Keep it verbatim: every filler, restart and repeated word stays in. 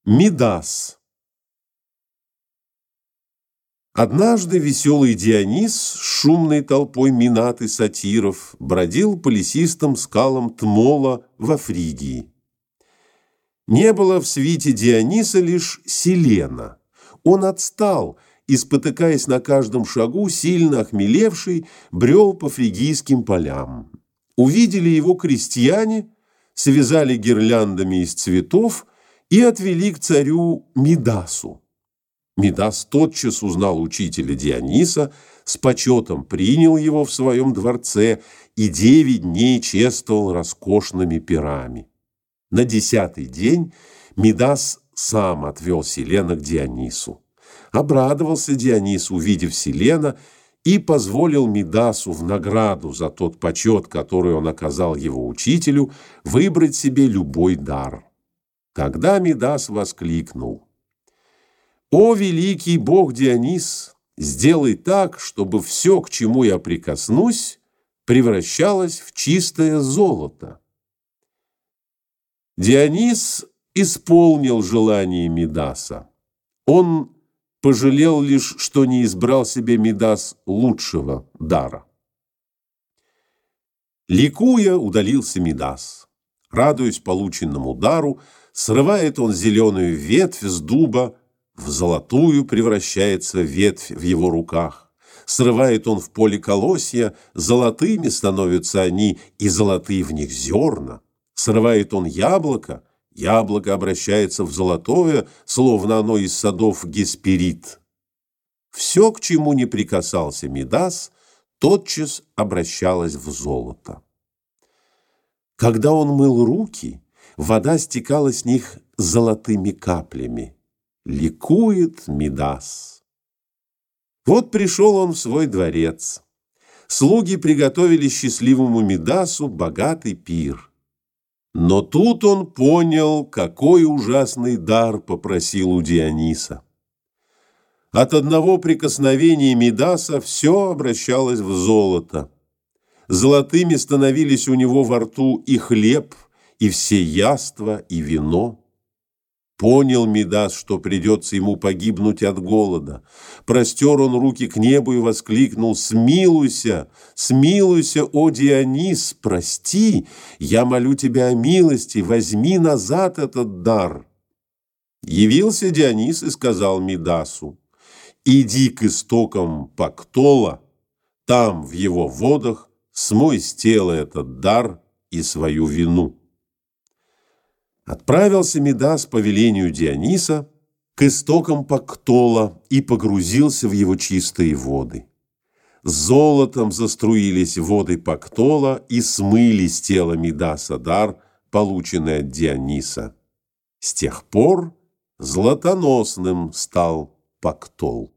Мидас. Однажды веселый Дионис с шумной толпой минат и сатиров бродил по лесистым скалам Тмола во Фригии. Не было в свите Диониса лишь Селена. Он отстал и, спотыкаясь на каждом шагу, сильно охмелевший, брел по фригийским полям. Увидели его крестьяне, связали гирляндами из цветов и отвели к царю Мидасу. Мидас тотчас узнал учителя Диониса, с почетом принял его в своем дворце и девять дней чествовал роскошными пирами. На десятый день Мидас сам отвел Селена к Дионису. Обрадовался Дионис, увидев Селена, и позволил Мидасу в награду за тот почет, который он оказал его учителю, выбрать себе любой дар. Тогда Мидас воскликнул: «О, великий бог Дионис, сделай так, чтобы все, к чему я прикоснусь, превращалось в чистое золото». Дионис исполнил желание Мидаса. Он пожалел лишь, что не избрал себе Мидас лучшего дара. Ликуя, удалился Мидас. Радуясь полученному дару, срывает он зеленую ветвь с дуба, в золотую превращается ветвь в его руках. Срывает он в поле колосья, золотыми становятся они, и золотые в них зерна. Срывает он яблоко, яблоко обращается в золотое, словно оно из садов Гесперид. Все, к чему не прикасался Мидас, тотчас обращалось в золото. Когда он мыл руки, вода стекала с них золотыми каплями. Ликует Мидас. Вот пришел он в свой дворец. Слуги приготовили счастливому Мидасу богатый пир. Но тут он понял, какой ужасный дар попросил у Диониса. От одного прикосновения Мидаса все обращалось в золото. Золотыми становились у него во рту и хлеб, и все яства, и вино. Понял Мидас, что придется ему погибнуть от голода. Простер он руки к небу и воскликнул: «Смилуйся, смилуйся, о Дионис, прости, я молю тебя о милости, возьми назад этот дар». Явился Дионис и сказал Мидасу: «Иди к истокам Пактола, там, в его водах, смой с тела этот дар и свою вину». Отправился Мидас по велению Диониса к истокам Пактола и погрузился в его чистые воды. Золотом заструились воды Пактола и смыли с тела Мидаса дар, полученный от Диониса. С тех пор златоносным стал Пактол.